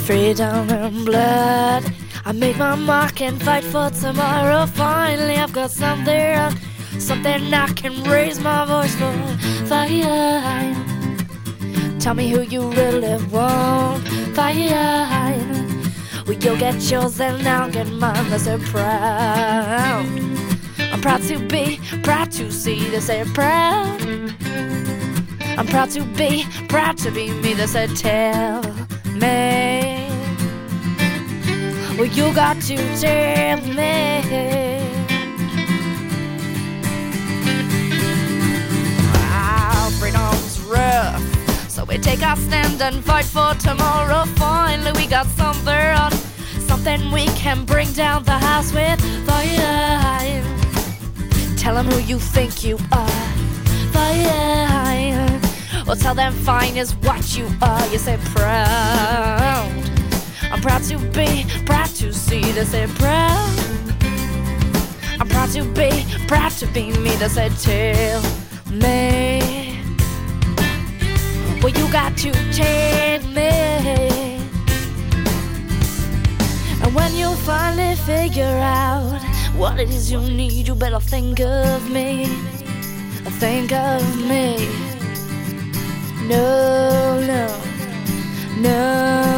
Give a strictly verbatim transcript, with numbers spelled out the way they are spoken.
freedom and blood. I make my mark and fight for tomorrow. Finally I've got something, something I can raise my voice for. Fire, tell me who you really want. Fire, well, you'll get yours and I'll get mine. They say proud, I'm proud to be, proud to see. They say proud, I'm proud to be, proud to be me. They say tell me, well, you got to tell me. Wow, freedom's rough, so we take our stand and fight for tomorrow. Finally we got something, something we can bring down the house with. Fire, tell them who you think you are. Fire, well, tell them fine is what you are. You say proud, I'm proud to be, proud to see. They say proud, I'm proud to be, proud to be me. They say tell me, well, you got to tell me. And when you finally figure out what it is you need, you better think of me, think of me. No, no, no.